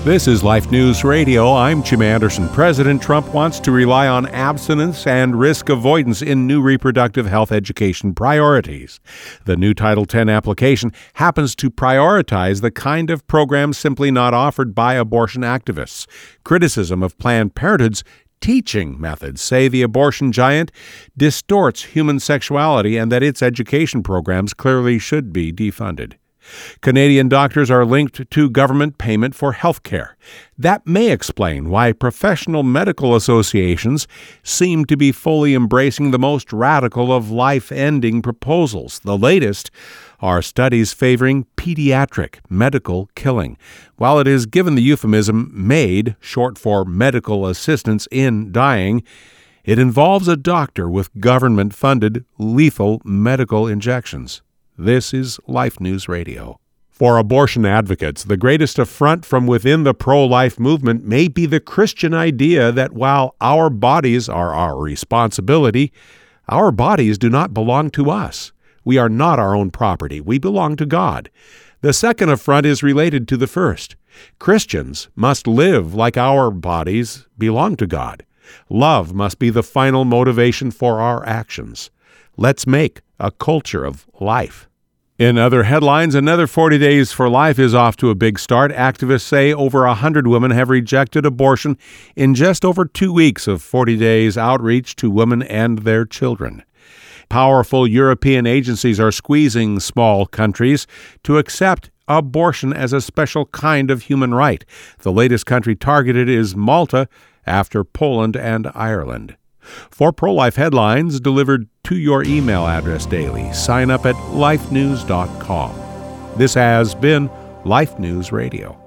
This is Life News Radio. I'm Jim Anderson. President Trump wants to rely on abstinence and risk avoidance in new reproductive health education priorities. The new Title X application happens to prioritize the kind of program simply not offered by abortion activists. Criticism of Planned Parenthood's teaching methods say the abortion giant distorts human sexuality and that its education programs clearly should be defunded. Canadian doctors are linked to government payment for health care. That may explain why professional medical associations seem to be fully embracing the most radical of life-ending proposals. The latest are studies favoring pediatric medical killing. While it is given the euphemism MAID, short for medical assistance in dying, it involves a doctor with government-funded lethal medical injections. This is Life News Radio. For abortion advocates, the greatest affront from within the pro-life movement may be the Christian idea that while our bodies are our responsibility, our bodies do not belong to us. We are not our own property. We belong to God. The second affront is related to the first. Christians must live like our bodies belong to God. Love must be the final motivation for our actions. Let's make a culture of life. In other headlines, another 40 Days for Life is off to a big start. Activists say over 100 women have rejected abortion in just over 2 weeks of 40 days outreach to women and their children. Powerful European agencies are squeezing small countries to accept abortion as a special kind of human right. The latest country targeted is Malta, after Poland and Ireland. For pro-life headlines delivered to your email address daily, sign up at lifenews.com. This has been Life News Radio.